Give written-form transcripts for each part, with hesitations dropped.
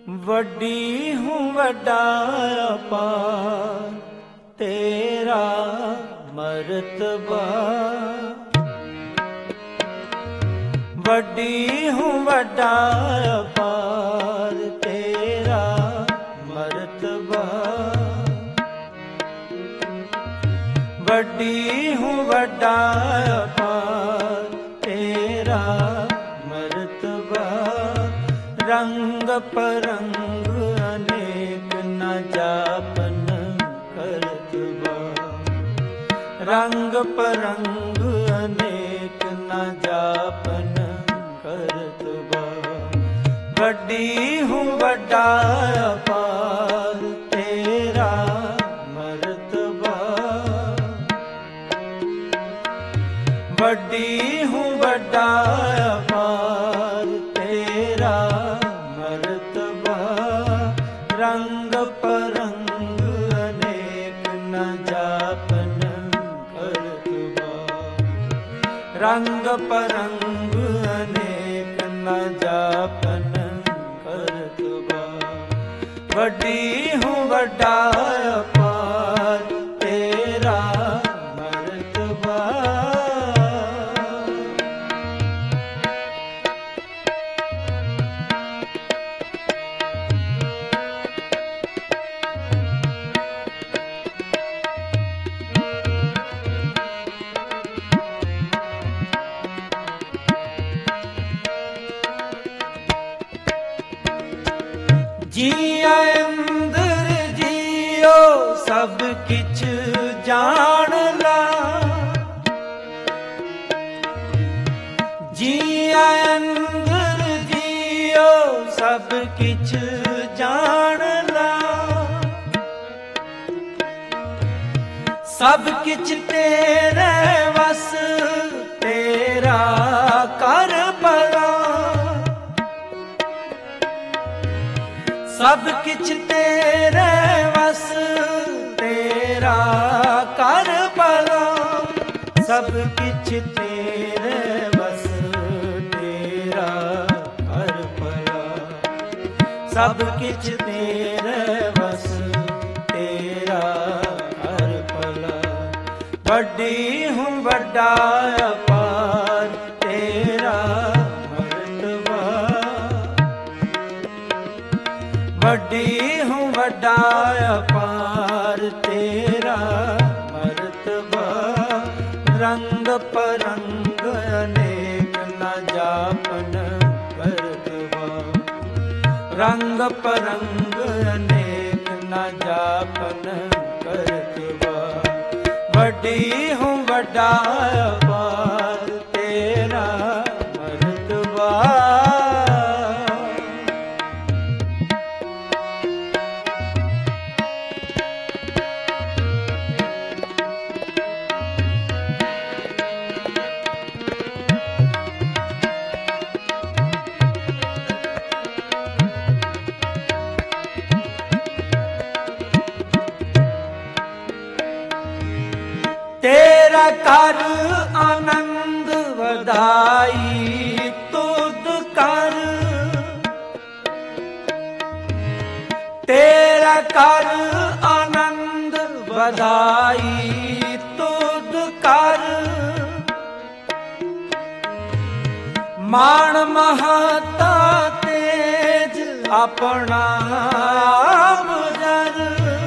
ਵੱਡੀ ਹੂੰ ਵੱਡਾ ਅਪਾਰ ਤੇਰਾ ਮਰਤਬਾ। ਵੱਡੀ ਹੂੰ ਵੱਡਾ ਅਪਾਰ ਤੇਰਾ ਮਰਤਬਾ। ਵੱਡੀ ਹੂੰ ਵੱਡਾ ਅਪਾਰ ਤੇਰਾ ਮਰਤਬਾ। ਰੰਗ ਪਰੰਗ ਅਨੇਕ ਨ ਜਾਪਨ ਕਰਤਬਾ। ਰੰਗ ਪਰੰਗ ਅਨੇਕ ਨ ਜਾਪਨ ਕਰਤਬਾ। ਵੱਡੀ ਹੂੰ ਵੱਡਾ ਅਪਾਰ ਤੇਰਾ ਮਰਤਬਾ। ਵੱਡੀ ਹੂੰ ਵੱਡਾ ਅਪਾਰ ਤੇਰਾ ਮਰਤਬਾ। ਰੰਗ ਪਰੰਗ ਅਨੇਕ ਨ ਜਾਪਨ ਕਰਤਬਾ। ਰੰਗ ਪਰੰਗ ਅਨੇਕ ਨ ਜਾਪਨ ਕਰਤਬਾ। ਵੱਡੀ ਹੂੰ ਵੱਡਾ ਅਪਾਰ ਤੇਰਾ ਮਰਤਬਾ। ਜੀਆ ਅੰਦਰ ਜੀਓ ਸਭ ਕਿਛ ਜਾਣ ਲਾ। ਜੀਆ ਅੰਦਰ ਜੀਓ ਸਭ ਕਿਛ ਜਾਣ ਲਾ। ਸਭ ਕਿਛ ਤੇਰੇ ਵਸ ਤੇਰਾ ਕਰ ਭਲਾ। ਸਭ ਕਿਛ ਤੇਰੇ ਵਸ ਤੇਰਾ ਕਰ ਭਲਾ। ਸਭ ਕਿਛ ਤੇਰੇ ਵਸ ਤੇਰਾ ਕਰ ਭਲਾ। ਸਭ ਕਿਛ ਤੇਰੇ ਵਸ ਤੇਰਾ ਕਰ ਭਲਾ। ਵੱਡੀ ਹੂੰ ਵੱਡਾ ਅਪਾਰ ਤੇਰਾ ਮਰਤਬਾ। ਵੱਡੀ ਹੂੰ ਵੱਡਾ ਅਪਾਰ ਤੇਰਾ ਮਰਤਬਾ। ਰੰਗ ਪਰੰਗ ਅਨੇਕ ਨ ਜਾਪਨ ਕਰਤਬਾ। ਰੰਗ ਪਰੰਗ ਅਨੇਕ ਨ ਜਾਪਨ ਕਰਤਬਾ। ਵੱਡੀ ਹੂੰ ਵੱਡਾ ਅਪਾਰ ਤੇਰਾ ਮਰਤਬਾ। ਤੇਰਾ ਕਰ ਆਨੰਦ ਵਧਾਈ ਤੁਧ ਕਰ। ਤੇਰਾ ਕਰ ਆਨੰਦ ਵਧਾਈ ਤੁਧ ਕਰ। ਮਾਣ ਮਹਤਾ ਤੇਜ ਆਪਣਾ ਆਪ ਜਰ।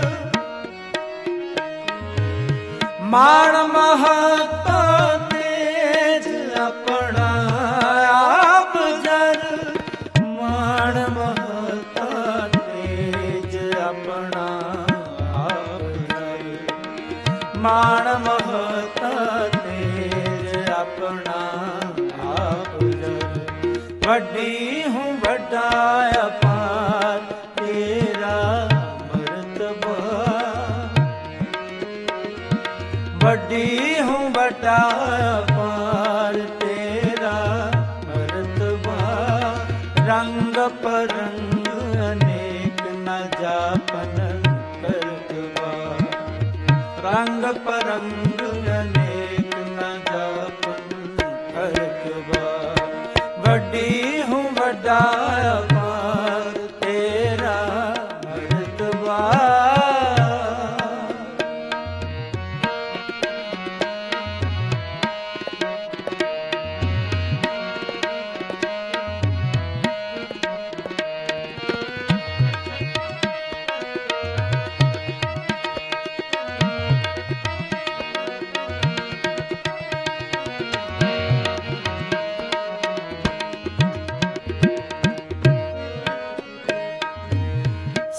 ਮਾਣ ਮਹਤਾ ਤੇਜ ਆਪਣਾ ਆਪ ਜਰ। ਮਾਣ ਮਹਤਾ ਤੇਜ ਆਪਣਾ ਆਪ ਜਰ। ਮਾਣ ਮਹਤਾ ਤੇਜ ਆਪਣਾ ਆਪ ਜਰ। ਵੱਡੀ ਹੂੰ ਵੱਡਾ ਅਪਾਰ ਤੇਰਾ ਮਰਤਬਾ। ਵੱਡੀ ਹੂੰ ਵੱਡਾ ਅਪਾਰ ਤੇਰਾ ਮਰਤਬਾ। ਰੰਗ ਪਰੰਗ ਅਨੇਕ ਨ ਜਾਪਨ ਕਰਤਬਾ। ਰੰਗ ਪਰੰਗ ਅਨੇਕ ਨ ਜਾਪਨ ਕਰਤਬਾ। ਵੱਡੀ ਹੂੰ ਵੱਡਾ ਅਪਾਰ ਤੇਰਾ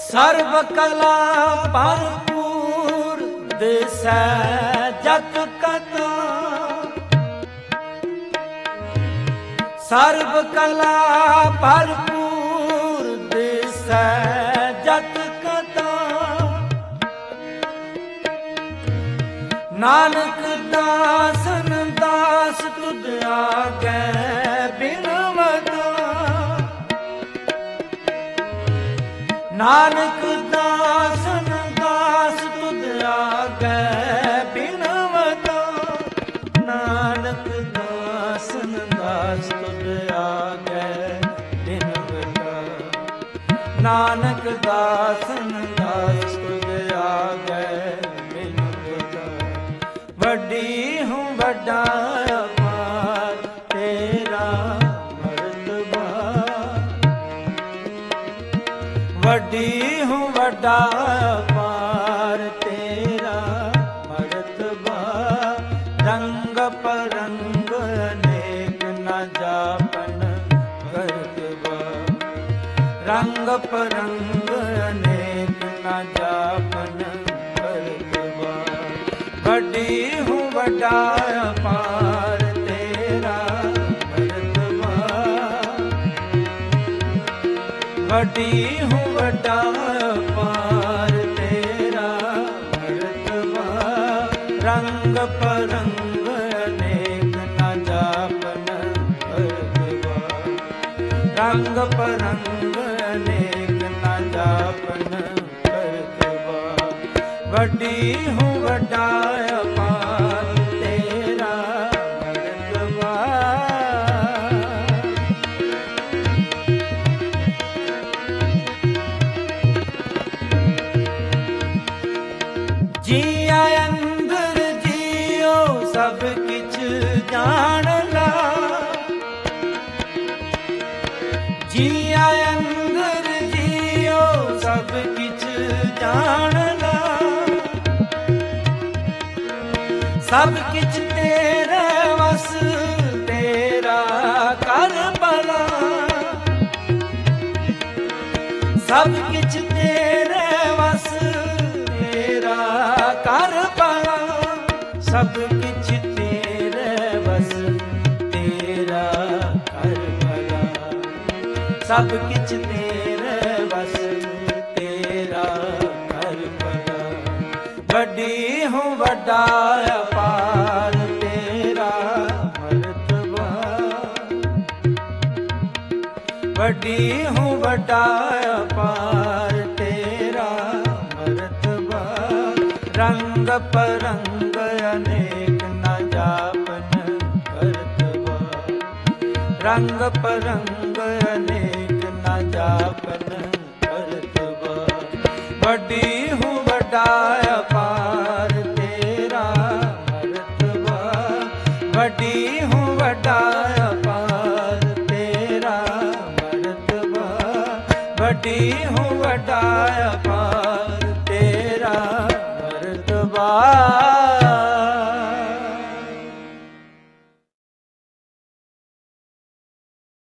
ਸਰਬ ਕਲਾ ਭਰਪੂਰ ਦਿਸੈ ਜਤ ਕਤਾ ਸਰਬ ਕਲਾ ਭਰਪੂਰ ਦਿਸੈ ਜਤ ਕਤਾ ਨਾਨਕ ਦਾਸਨ ਦਾਸ ਤੁਧ ਆਗੈ ਬਿਨਵਤਾ ਨਾਨਕ ਦਾਸਨ ਦਾਸ ਤੁਧ ਆਗੈ ਬਿਨਵਤਾ ਨਾਨਕ ਦਾਸਨ ਦਾਸ ਤੁਧ ਆਗੈ ਬਿਨਵਤਾ ਨਾਨਕ ਦਾਸਨ ਦਾਸ ਤੁਧ ਆਗੈ ਬਿਨਵਤਾ ਵੱਡੀ ਹੂੰ ਵੱਡਾ ਅਪਾਰ ਤੇਰਾ ਮਰਤਬਾ ਵੱਡੀ ਹੂੰ ਵੱਡਾ ਅਪਾਰ ਤੇਰਾ ਮਰਤਬਾ ਰੰਗ ਪਰੰਗ ਅਨੇਕ ਨਾ ਜਾਪਨ ਕਰਤਬਾ ਰੰਗ ਪਰੰਗ ਅਨੇਕ ਨਾ ਜਾਪਨ ਕਰਤਬਾ ਵੱਡੀ ਹੂੰ ਵੱਡਾ ਅਪਾਰ ਤੇਰਾ ਮਰਤਬਾ ਵੱਡੀ ਹੂੰ ਵੱਡਾ ਅਪਾਰ ਤੇਰਾ ਮਰਤਬਾ ਰੰਗ ਪਰੰਗ ਅਨੇਕ ਨਾ ਜਾਪਨ ਕਰਤਬਾ ਰੰਗ ਪਰੰਗ ਅਨੇਕ ਨਾ ਜਾਪਨ ਕਰਤਬਾ ਵੱਡੀ ਹੂੰ ਵੱਡਾ ਅਪਾਰ ਤੇਰਾ ਮਰਤਬਾ ਜੀਆ ਅੰਦਰ ਜੀਓ ਸਭ ਕਿਛ ਜਾਣ ਲਾ ਜੀਆ ਅੰਦਰ ਜੀਓ ਸਭ ਕਿਛ ਜਾਣ ਲਾ ਸਭ ਕਿਛ ਤੇਰੇ ਵਸ ਤੇਰਾ ਕਰ ਭਲਾ ਸਭ ਕਿਛ ਤੇਰੇ ਵਸ ਤੇਰਾ ਕਰ ਭਲਾ ਸਭ ਕਿਛ ਤੇਰੇ ਵਸ ਤੇਰਾ ਕਰ ਭਲਾ ਸਭ ਕਿਛ ਤੇਰੇ ਵਸ ਤੇਰਾ ਕਰ ਭਲਾ ਵੱਡੀ ਹੂੰ ਵੱਡਾ ਅਪਾਰ ਤੇਰਾ ਮਰਤਬਾ ਵੱਡੀ ਹੂੰ ਵੱਡਾ ਅਪਾਰ ਤੇਰਾ ਮਰਤਬਾ ਰੰਗ ਪਰੰਗ ਅਨੇਕ ਨਾ ਜਾਪਨ ਕਰਤਬਾ ਰੰਗ ਪਰੰਗ ਅਨੇਕ ਨਾ ਜਾਪਨ ਕਰਤਬਾ ਵੱਡੀ ਹੂੰ ਵੱਡਾ ਅਪਾਰ ਤੇਰਾ ਮਰਤਬਾ ਵੱਡੀ ਹੂੰ ਵੱਡਾ ਅਪਾਰ ਤੇਰਾ ਮਰਤਬਾ ਵੱਡੀ ਹੂੰ ਵੱਡਾ ਅਪਾਰ ਤੇਰਾ ਮਰਤਬਾ